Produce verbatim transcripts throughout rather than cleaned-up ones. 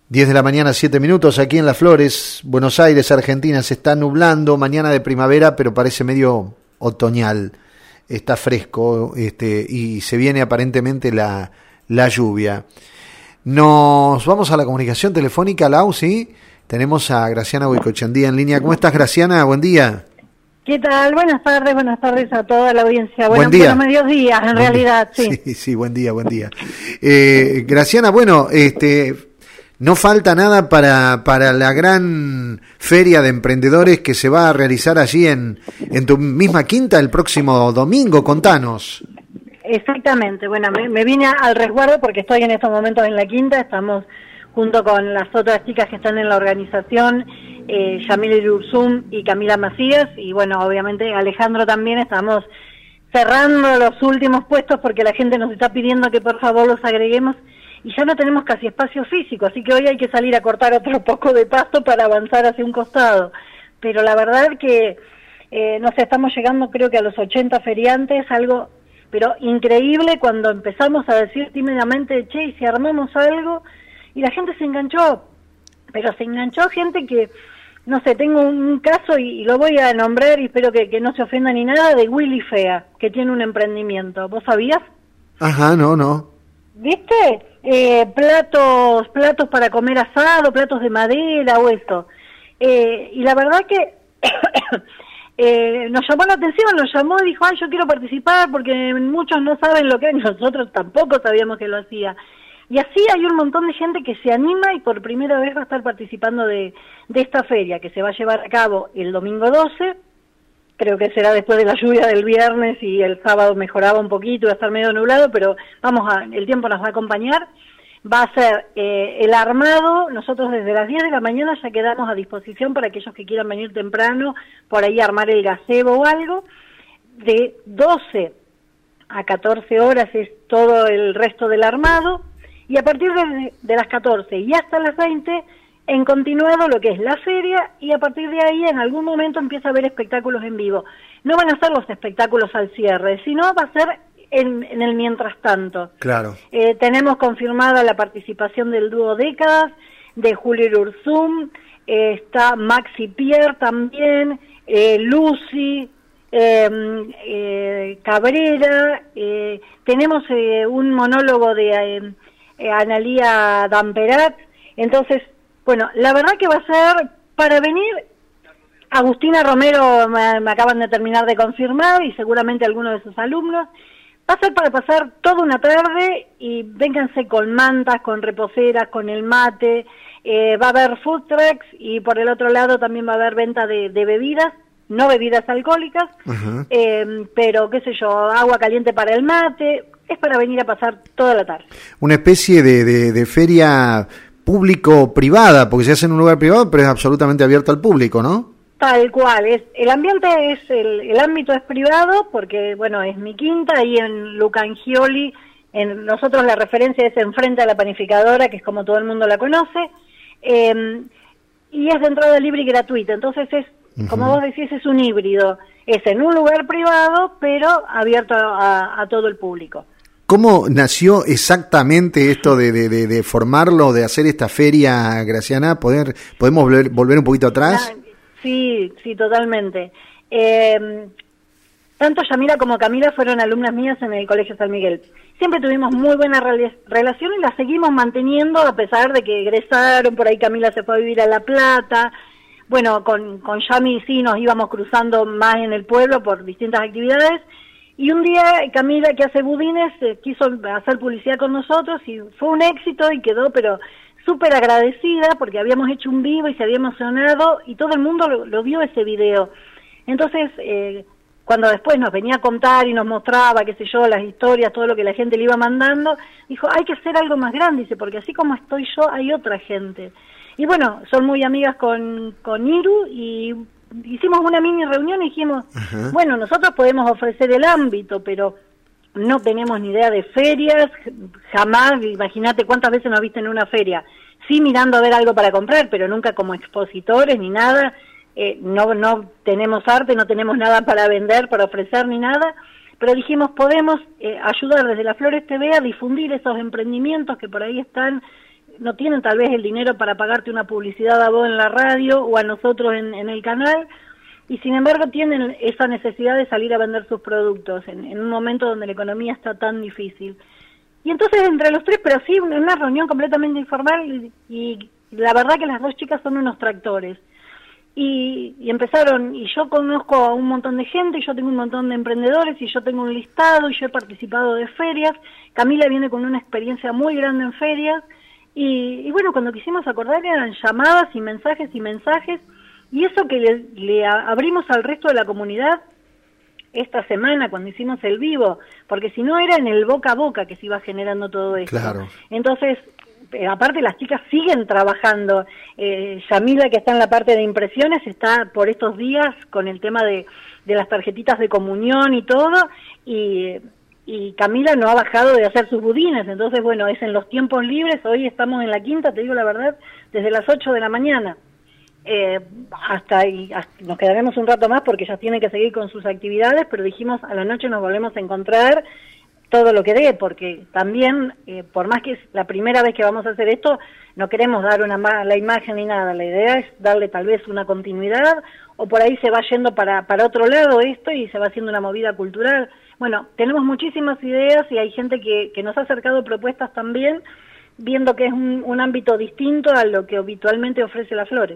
diez de la mañana, siete minutos, aquí en Las Flores, Buenos Aires, Argentina. Se está nublando, mañana de primavera, pero parece medio otoñal. Está fresco, este, y se viene aparentemente la, la lluvia. Nos vamos a la comunicación telefónica, Lau, ¿sí? Tenemos a Graciana Goicochendía en línea. ¿Cómo estás, Graciana? Buen día. ¿Qué tal? Buenas tardes, buenas tardes a toda la audiencia. Bueno, buen día. Buenos mediodías, en buen realidad, día. sí. Sí, sí, buen día, buen día. Eh, Graciana, bueno, este... no falta nada para para la gran feria de emprendedores que se va a realizar allí en, en tu misma quinta el próximo domingo. Contanos. Exactamente. Bueno, me, me vine al resguardo porque estoy en estos momentos en la quinta. Estamos junto con las otras chicas que están en la organización, eh, Yamile Ursum y Camila Macías. Y bueno, obviamente Alejandro también. Estamos cerrando los últimos puestos porque la gente nos está pidiendo que por favor los agreguemos. Y ya no tenemos casi espacio físico, así que hoy hay que salir a cortar otro poco de pasto para avanzar hacia un costado. Pero la verdad que, eh, no sé, estamos llegando creo que a los ochenta feriantes, algo, pero increíble cuando empezamos a decir tímidamente, che, y si armamos algo, y la gente se enganchó, pero se enganchó gente que, no sé, tengo un caso y, y lo voy a nombrar y espero que, que no se ofenda ni nada, de Willy Fea, que tiene un emprendimiento. ¿Vos sabías? Ajá, no, no. ¿Viste? Eh, platos platos para comer asado, platos de madera o esto. Eh, y la verdad que eh, nos llamó la atención, nos llamó y dijo, ay, yo quiero participar porque muchos no saben lo que es, nosotros tampoco sabíamos que lo hacía. Y así hay un montón de gente que se anima y por primera vez va a estar participando de, de esta feria que se va a llevar a cabo el domingo doce. Creo que será después de la lluvia del viernes y el sábado mejoraba un poquito, va a estar medio nublado, pero vamos a, el tiempo nos va a acompañar. Va a ser eh, el armado, nosotros desde las diez de la mañana ya quedamos a disposición para aquellos que quieran venir temprano, por ahí armar el gazebo o algo. De doce a catorce horas es todo el resto del armado, y a partir de, de las catorce y hasta las veinte, en continuado lo que es la feria, y a partir de ahí en algún momento empieza a haber espectáculos en vivo. No van a ser los espectáculos al cierre, sino va a ser en, en el mientras tanto. Claro. Eh, tenemos confirmada la participación del dúo Décadas, de Julio Ursum, eh, está Maxi Pierre también, eh, Lucy, eh, eh, Cabrera, eh, tenemos eh, un monólogo de eh, eh, Analía Damperat. Entonces, bueno, la verdad que va a ser para venir. Agustina Romero me, me acaban de terminar de confirmar y seguramente algunos de sus alumnos. Va a ser para pasar toda una tarde y vénganse con mantas, con reposeras, con el mate. Eh, va a haber food trucks y por el otro lado también va a haber venta de, de bebidas, no bebidas alcohólicas, uh-huh. eh, pero qué sé yo, agua caliente para el mate. Es para venir a pasar toda la tarde. Una especie de, de, de feria público-privada, porque se hace en un lugar privado, pero es absolutamente abierto al público, ¿no? Tal cual, es el ambiente es, el, el ámbito es privado, porque, bueno, es mi quinta, ahí en Lucangioli, en, nosotros la referencia es enfrente a la panificadora, que es como todo el mundo la conoce, eh, y es de entrada libre y gratuita, entonces es, uh-huh. como vos decís, es un híbrido, es en un lugar privado, pero abierto a, a todo el público. ¿Cómo nació exactamente esto de, de, de, de formarlo, de hacer esta feria, Graciana? ¿Poder, ¿Podemos volver, volver un poquito atrás? Sí, sí, totalmente. Eh, tanto Yamila como Camila fueron alumnas mías en el Colegio San Miguel. Siempre tuvimos muy buena re- relación y la seguimos manteniendo a pesar de que egresaron, por ahí Camila se fue a vivir a La Plata. Bueno, con, con Yami sí nos íbamos cruzando más en el pueblo por distintas actividades. Y un día Camila, que hace budines, eh, quiso hacer publicidad con nosotros y fue un éxito y quedó, pero súper agradecida porque habíamos hecho un vivo y se había emocionado y todo el mundo lo, lo vio ese video. Entonces, eh, cuando después nos venía a contar y nos mostraba, qué sé yo, las historias, todo lo que la gente le iba mandando, dijo, hay que hacer algo más grande, dice, porque así como estoy yo, hay otra gente. Y bueno, son muy amigas con, con Iru y hicimos una mini reunión y dijimos, uh-huh. bueno, nosotros podemos ofrecer el ámbito, pero no tenemos ni idea de ferias, jamás, imagínate cuántas veces nos viste en una feria, sí mirando a ver algo para comprar, pero nunca como expositores ni nada, eh, no, no tenemos arte, no tenemos nada para vender, para ofrecer ni nada, pero dijimos podemos eh, ayudar desde Las Flores T V a difundir esos emprendimientos que por ahí están no tienen tal vez el dinero para pagarte una publicidad a vos en la radio o a nosotros en, en el canal, y sin embargo tienen esa necesidad de salir a vender sus productos en, en un momento donde la economía está tan difícil. Y entonces entre los tres, pero sí, en una reunión completamente informal, y, y la verdad que las dos chicas son unos tractores. Y, y empezaron, y yo conozco a un montón de gente, y yo tengo un montón de emprendedores, y yo tengo un listado, y yo he participado de ferias. Camila viene con una experiencia muy grande en ferias, y, y bueno, cuando quisimos acordar eran llamadas y mensajes y mensajes, y eso que le, le abrimos al resto de la comunidad esta semana cuando hicimos el vivo, porque si no era en el boca a boca que se iba generando todo esto. Claro. Entonces, eh, aparte las chicas siguen trabajando. Eh, Yamila, que está en la parte de impresiones, está por estos días con el tema de, de las tarjetitas de comunión y todo, y, y Camila no ha bajado de hacer sus budines. Entonces, bueno, es en los tiempos libres. Hoy estamos en la quinta, te digo la verdad, desde las ocho de la mañana. Eh, hasta ahí, hasta, nos quedaremos un rato más porque ya tiene que seguir con sus actividades, pero dijimos a la noche nos volvemos a encontrar todo lo que dé, porque también, eh, por más que es la primera vez que vamos a hacer esto, no queremos dar una mala imagen ni nada. La idea es darle tal vez una continuidad, o por ahí se va yendo para, para otro lado esto y se va haciendo una movida cultural. Bueno, tenemos muchísimas ideas y hay gente que, que nos ha acercado propuestas también, viendo que es un, un ámbito distinto a lo que habitualmente ofrece Las Flores.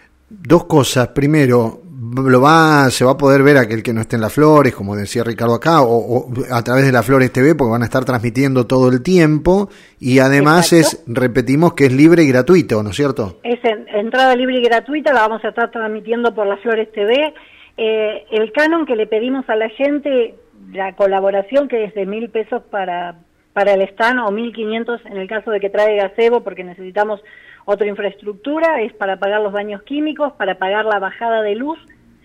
Dos cosas. Primero, lo va se va a poder ver aquel que no esté en Las Flores, como decía Ricardo acá, o, o a través de Las Flores T V, porque van a estar transmitiendo todo el tiempo, y además Exacto. es, repetimos, que es libre y gratuito, ¿no es cierto? Es en, entrada libre y gratuita, la vamos a estar transmitiendo por Las Flores T V. Eh, el canon que le pedimos a la gente, la colaboración, que es de mil pesos para, para el stand, o mil quinientos en el caso de que traiga gazebo, porque necesitamos otra infraestructura, es para pagar los baños químicos, para pagar la bajada de luz,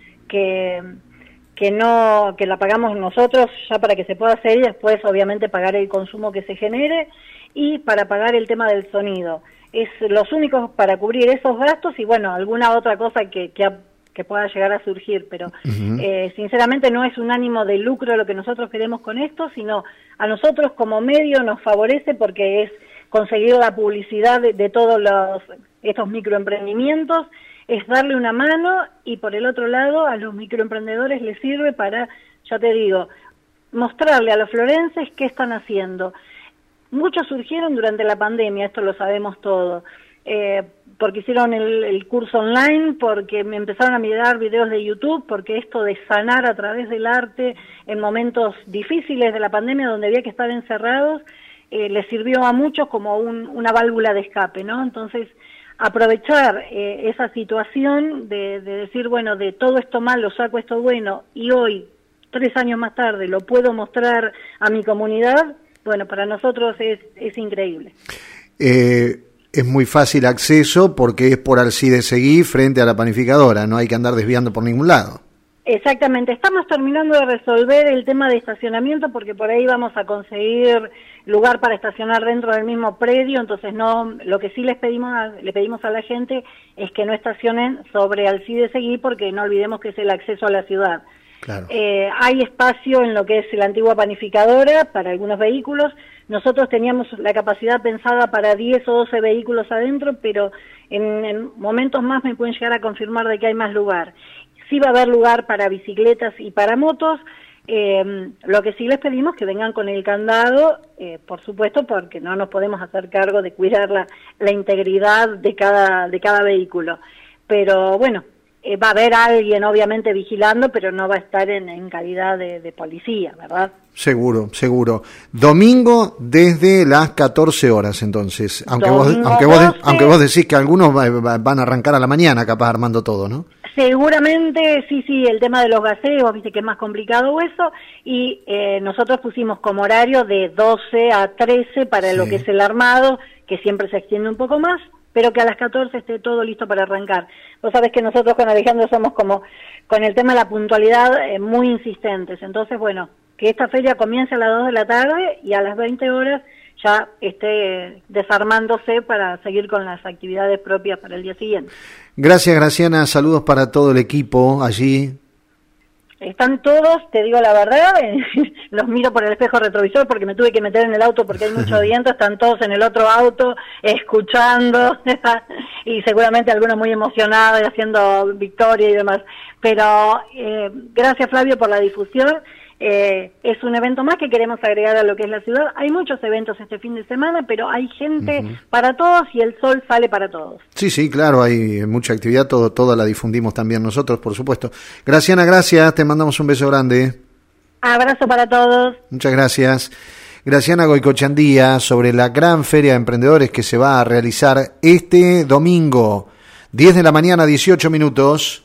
que, que no que la pagamos nosotros ya para que se pueda hacer, y después obviamente pagar el consumo que se genere, y para pagar el tema del sonido. Es los únicos para cubrir esos gastos, y bueno, alguna otra cosa que, que, que pueda llegar a surgir, pero uh-huh. eh, sinceramente no es un ánimo de lucro lo que nosotros queremos con esto, sino a nosotros como medio nos favorece porque es conseguir la publicidad de, de todos los estos microemprendimientos, es darle una mano, y por el otro lado a los microemprendedores les sirve para, ya te digo, mostrarle a los florenses qué están haciendo. Muchos surgieron durante la pandemia, esto lo sabemos todo, eh, porque hicieron el, el curso online, porque me empezaron a mirar videos de YouTube, porque esto de sanar a través del arte en momentos difíciles de la pandemia donde había que estar encerrados, Eh, les sirvió a muchos como un, una válvula de escape, ¿no? Entonces, aprovechar eh, esa situación de, de decir, bueno, de todo esto malo saco esto bueno, y hoy, tres años más tarde, lo puedo mostrar a mi comunidad, bueno, para nosotros es, es increíble. Eh, es muy fácil acceso porque es por Alcide Seguí frente a la panificadora, no hay que andar desviando por ningún lado. Exactamente, estamos terminando de resolver el tema de estacionamiento porque por ahí vamos a conseguir lugar para estacionar dentro del mismo predio, entonces no, lo que sí les pedimos a, le pedimos a la gente es que no estacionen sobre Alcide Seguí, porque no olvidemos que es el acceso a la ciudad. Claro. Eh, hay espacio en lo que es la antigua panificadora para algunos vehículos. Nosotros teníamos la capacidad pensada para diez o doce vehículos adentro, pero en, en momentos más me pueden llegar a confirmar de que hay más lugar. Sí va a haber lugar para bicicletas y para motos. Eh, lo que sí les pedimos que vengan con el candado, eh, por supuesto, porque no nos podemos hacer cargo de cuidar la, la integridad de cada de cada vehículo. Pero bueno, eh, va a haber alguien obviamente vigilando, pero no va a estar en, en calidad de, de policía, ¿verdad? Seguro, seguro. Domingo desde las catorce horas, entonces. Aunque vos, aunque vos, aunque vos decís que algunos van a arrancar a la mañana, capaz armando todo, ¿no? Seguramente, sí, sí, el tema de los gaseos, viste que es más complicado eso, y eh, nosotros pusimos como horario de doce a trece para sí. Lo que es el armado, que siempre se extiende un poco más, pero que a las catorce esté todo listo para arrancar. Vos sabés que nosotros con Alejandro somos como, con el tema de la puntualidad, eh, muy insistentes, entonces bueno, que esta feria comience a las dos de la tarde y a las veinte horas ya esté desarmándose para seguir con las actividades propias para el día siguiente. Gracias, Graciana, saludos para todo el equipo allí. están todos, te digo la verdad, los miro por el espejo retrovisor porque me tuve que meter en el auto porque hay mucho viento, están todos en el otro auto escuchando y seguramente algunos muy emocionados y haciendo victoria y demás. Pero eh, gracias Flavio por la difusión. Eh, es un evento más que queremos agregar a lo que es la ciudad. Hay muchos eventos este fin de semana, pero hay gente uh-huh. para todos y el sol sale para todos. Sí, sí, claro, hay mucha actividad, todo, toda la difundimos también nosotros, por supuesto. Graciana, gracias, te mandamos un beso grande. Abrazo para todos. Muchas gracias. Graciana Goicochandía, sobre la gran feria de emprendedores que se va a realizar este domingo, diez de la mañana, dieciocho minutos.